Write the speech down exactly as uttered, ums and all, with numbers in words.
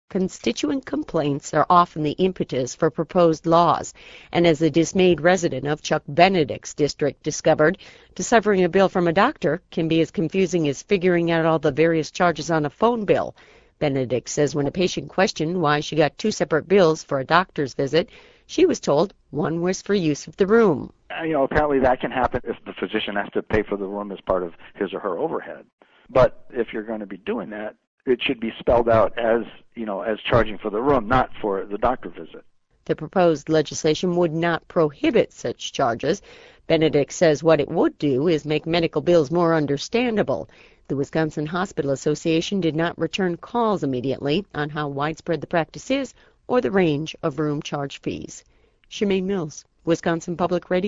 Constituent complaints are often the impetus for proposed laws, and as a dismayed resident of Chuck Benedict's district discovered, deciphering a bill from a doctor can be as confusing as figuring out all the various charges on a phone bill. Benedict says when a patient questioned why she got two separate bills for a doctor's visit, she was told one was for use of the room. You know, apparently that can happen if the physician has to pay for the room as part of his or her overhead. But if you're going to be doing that, it should be spelled out as, you know, as charging for the room, not for the doctor visit. The proposed legislation would not prohibit such charges. Benedict says what it would do is make medical bills more understandable. The Wisconsin Hospital Association did not return calls immediately on how widespread the practice is or the range of room charge fees. Shemaine Mills, Wisconsin Public Radio.